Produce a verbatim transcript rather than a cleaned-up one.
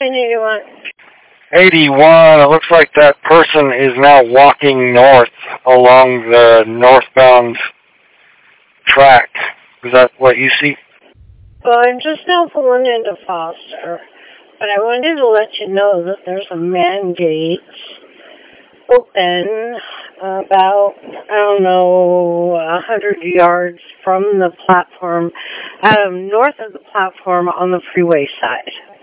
company do you want? eighty-one. It looks like that person is now walking north along the northbound track. Is that what you see? Well, I'm just now pulling into Foster, but I wanted to let you know that there's a man gate open about, I don't know, a hundred yards from the platform, um, north of the platform on the freeway side.